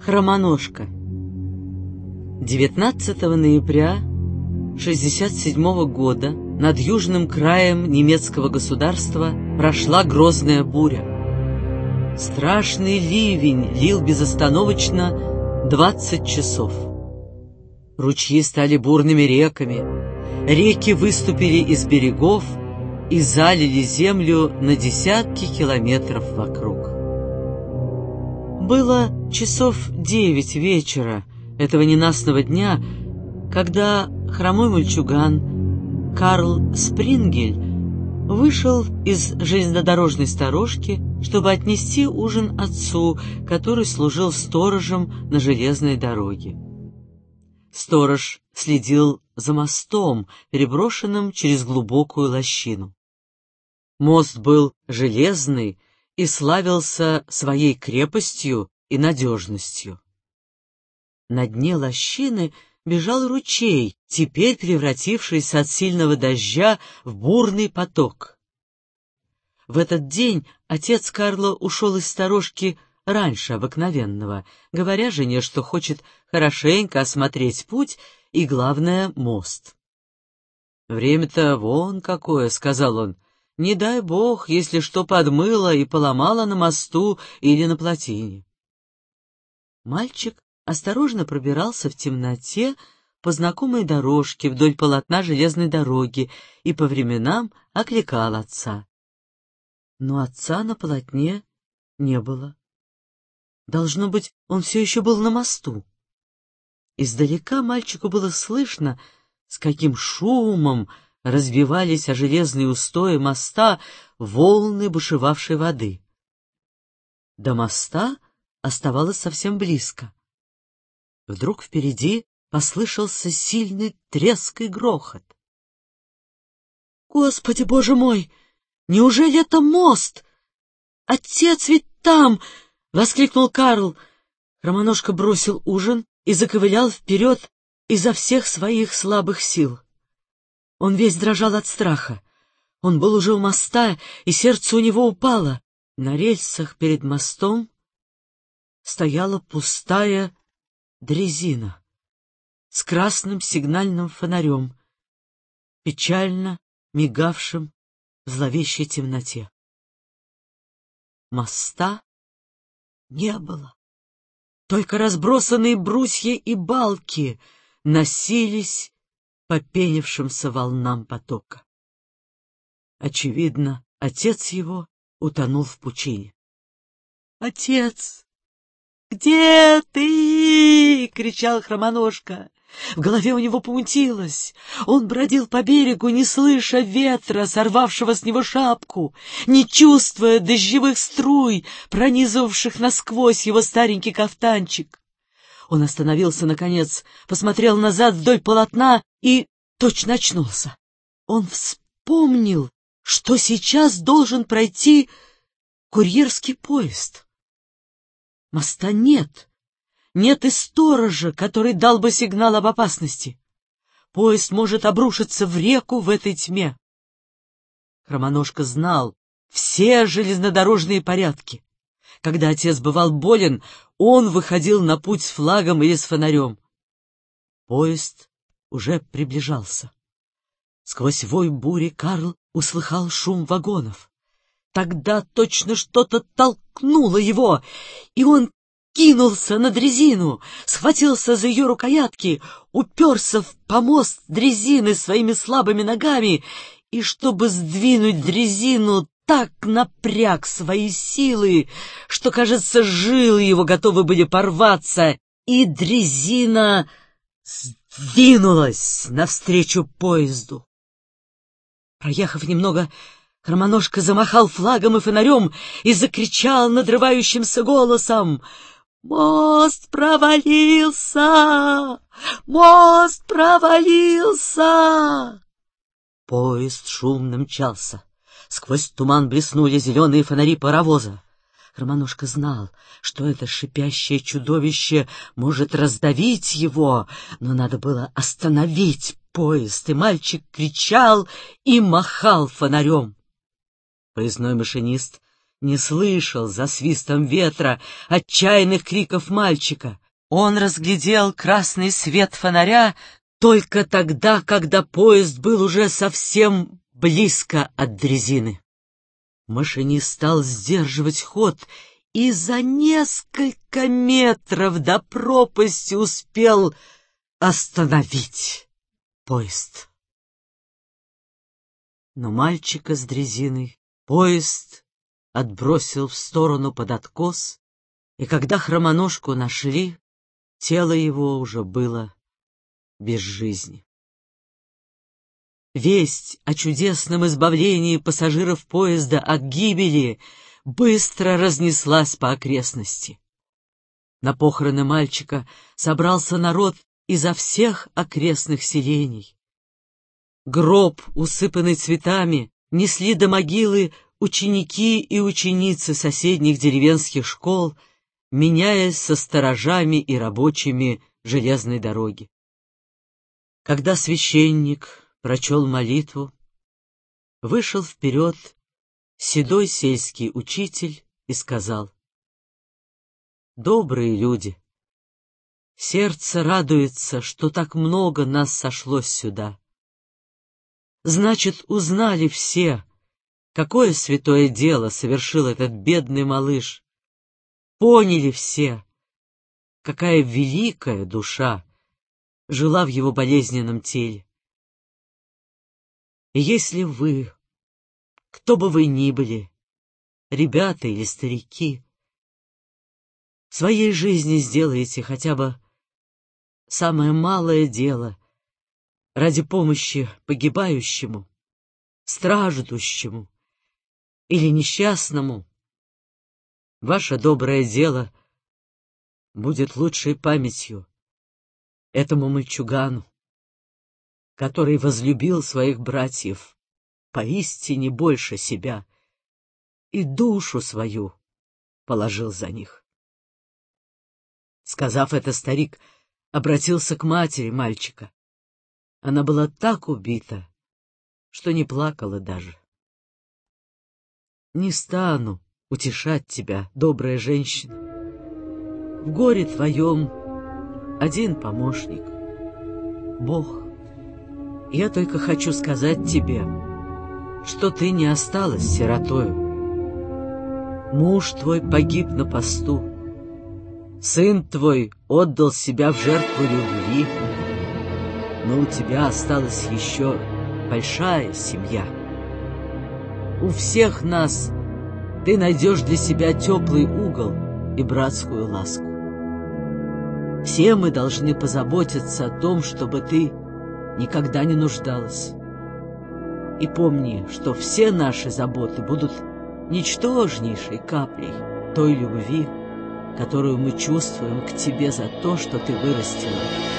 Хромоножка. 19 ноября 1967 года над южным краем немецкого государства прошла грозная буря. Страшный ливень лил безостановочно 20 часов. Ручьи стали бурными реками, реки выступили из берегов и залили землю на десятки километров вокруг. Было часов 9 вечера этого ненастного дня, когда хромой мальчуган Карл Спрингель вышел из железнодорожной сторожки, чтобы отнести ужин отцу, который служил сторожем на железной дороге. Сторож следил за мостом, переброшенным через глубокую лощину. Мост был железный и славился своей крепостью и надежностью. На дне лощины бежал ручей, теперь превратившийся от сильного дождя в бурный поток. В этот день отец Карла ушел из сторожки раньше обыкновенного, говоря жене, что хочет хорошенько осмотреть путь и, главное, мост. «Время-то вон какое», — сказал он, — «не дай бог, если что подмыло и поломало на мосту или на плотине». Мальчик осторожно пробирался в темноте по знакомой дорожке вдоль полотна железной дороги и по временам окликал отца. Но отца на полотне не было. Должно быть, он все еще был на мосту. Издалека мальчику было слышно, с каким шумом разбивались о железные устои моста волны бушевавшей воды. До моста оставалось совсем близко. Вдруг впереди послышался сильный треск и грохот. «Господи, Боже мой! Неужели это мост? Отец ведь там!» — воскликнул Карл. Хромоножка бросил ужин и заковылял вперед изо всех своих слабых сил. Он весь дрожал от страха. Он был уже у моста, и сердце у него упало. На рельсах перед мостом стояла пустая дрезина с красным сигнальным фонарем, печально мигавшим в зловещей темноте. Моста не было. Только разбросанные брусья и балки носились по пенившимся волнам потока. Очевидно, отец его утонул в пучине. «Отец! Где ты?» — кричал Хромоножка. В голове у него помутилось. Он бродил по берегу, не слыша ветра, сорвавшего с него шапку, не чувствуя дождевых струй, пронизывавших насквозь его старенький кафтанчик. Он остановился, наконец, посмотрел назад вдоль полотна и точно очнулся. Он вспомнил, что сейчас должен пройти курьерский поезд. Моста нет. Нет и сторожа, который дал бы сигнал об опасности. Поезд может обрушиться в реку в этой тьме. Хромоножка знал все железнодорожные порядки. Когда отец бывал болен, он выходил на путь с флагом или с фонарем. Поезд уже приближался. Сквозь вой бури Карл услыхал шум вагонов. Тогда точно что-то толкнуло его, и он кинулся на дрезину, схватился за ее рукоятки, уперся в помост дрезины своими слабыми ногами и, чтобы сдвинуть дрезину, так напряг свои силы, что, кажется, жилы его готовы были порваться, и дрезина сдвинулась навстречу поезду. Проехав немного, Хромоножка замахал флагом и фонарем и закричал надрывающимся голосом: «Мост провалился! Мост провалился!» Поезд шумно мчался. Сквозь туман блеснули зеленые фонари паровоза. Хромоножка знал, что это шипящее чудовище может раздавить его, но надо было остановить поезд, и мальчик кричал и махал фонарем. Поездной машинист не слышал за свистом ветра отчаянных криков мальчика. Он разглядел красный свет фонаря только тогда, когда поезд был уже совсем близко от дрезины. Машинист стал сдерживать ход и за несколько метров до пропасти успел остановить поезд. Но мальчика с дрезиной поезд отбросил в сторону под откос, и когда хромоножку нашли, тело его уже было без жизни. Весть о чудесном избавлении пассажиров поезда от гибели быстро разнеслась по окрестности. На похороны мальчика собрался народ изо всех окрестных селений. Гроб, усыпанный цветами, несли до могилы ученики и ученицы соседних деревенских школ, меняясь со сторожами и рабочими железной дороги. Когда священник прочел молитву, вышел вперед седой сельский учитель и сказал: «Добрые люди, сердце радуется, что так много нас сошлось сюда. Значит, узнали все, какое святое дело совершил этот бедный малыш. Поняли все, какая великая душа жила в его болезненном теле. И если вы, кто бы вы ни были, ребята или старики, в своей жизни сделаете хотя бы самое малое дело ради помощи погибающему, страждущему или несчастному, ваше доброе дело будет лучшей памятью этому мальчугану, который возлюбил своих братьев поистине больше себя и душу свою положил за них». Сказав это, старик обратился к матери мальчика. Она была так убита, что не плакала даже. «Не стану утешать тебя, добрая женщина. В горе твоем один помощник — Бог. Я только хочу сказать тебе, что ты не осталась сиротою. Муж твой погиб на посту, сын твой отдал себя в жертву любви, но у тебя осталась еще большая семья. У всех нас ты найдешь для себя теплый угол и братскую ласку. Все мы должны позаботиться о том, чтобы ты никогда не нуждалась. И помни, что все наши заботы будут ничтожнейшей каплей той любви, которую мы чувствуем к тебе за то, что ты вырастила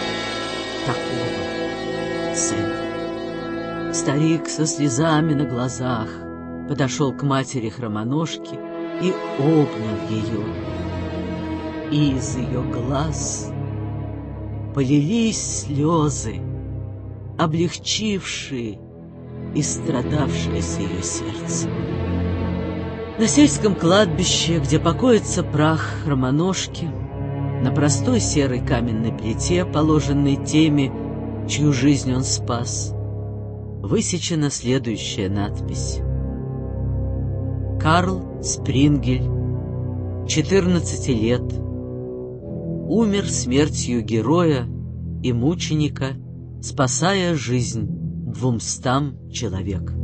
такого сына. Старик со слезами на глазах подошел к матери хромоножки и обнял ее. И из ее глаз полились слезы, облегчившие и страдавшееся ее сердце. На сельском кладбище, где покоится прах хромоножки, на простой серой каменной плите, положенной теми, чью жизнь он спас, высечена следующая надпись: Карл Спрингель, 14 лет, умер смертью героя и мученика, спасая жизнь 200 человек.